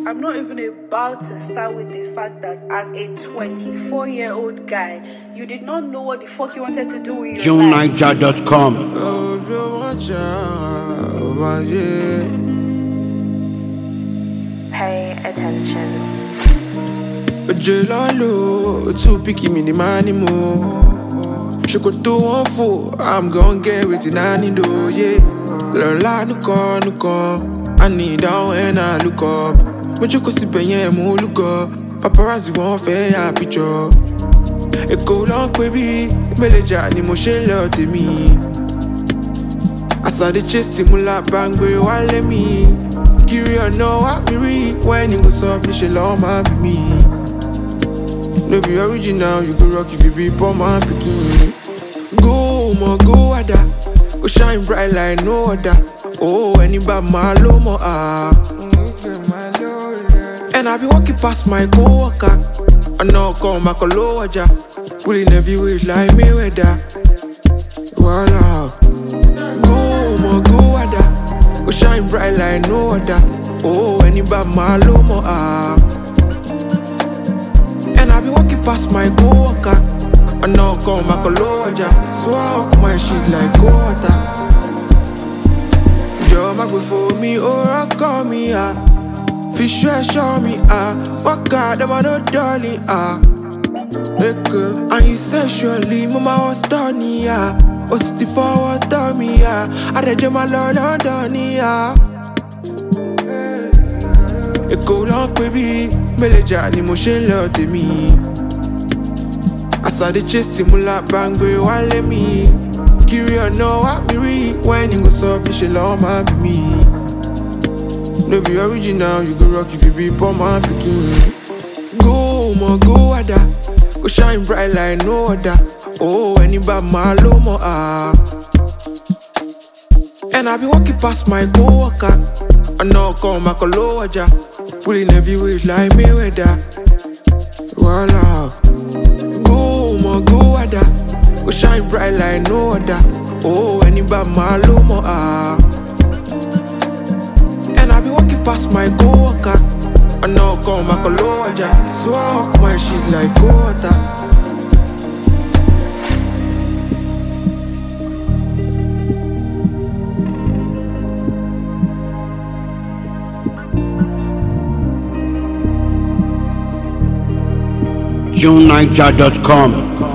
I'm not even about to start with the fact that as a 24-year-old guy, you did not know what the fuck you wanted to do with your life. JohnNiger.com. Pay attention. Jelalo, too picky me the money more. She could do one fool, I'm gon' get with it, I need do, yeah. Learn la no con. I need down when I look up. But you could see penye mo look up. Paparazzi won't fair ya picture. It go long baby, meleja ni mo she love to me. I saw the chest to mula bang boy wale me. Curious know what me read when it goes up, me she love my me. No be original, you go rock if you be poor man picking. Go, mo, go, ada. Go shine bright like no other. Oh, anybody my low, mo, ah. And I be walking past my co-worker. I know come back a lower ja. Pulling heavyweight like Mayweather. Voila. Go, mo, go, ada. Go shine bright like no other. Oh, anybody my low, mo, ah. And I be walking past my co-worker. I know come back a lower ja. So I walk my shit like water. Yo, my good for me, or I call me, ah. Fish show me, ah. What God, them I no darling, ah. Hey girl, and you sexually, mama was done, ah. Was it forward, tell me, ah. I read you my Lord, done, ah. It go long, baby. Meleja ni mo she love to me. I saw the chest to mula bang boy wale me. Curious know what me read when it goes up, me she love my me. No be original, you go rock if you be poor man picking. Go, mo, go, ada. Go shine bright like no other. Oh, anybody my low, mo, ah. And I be walking past my co-worker. I know come back a lower ja. Pulling heavyweight like Mayweather. Voila. Go, mo, go, ada. Go shine bright like no other. Oh, anybody my low, mo, ah. And I be walking past my co-worker. I know come back a lower ja. So I walk my shit like water. JohnNiger.com.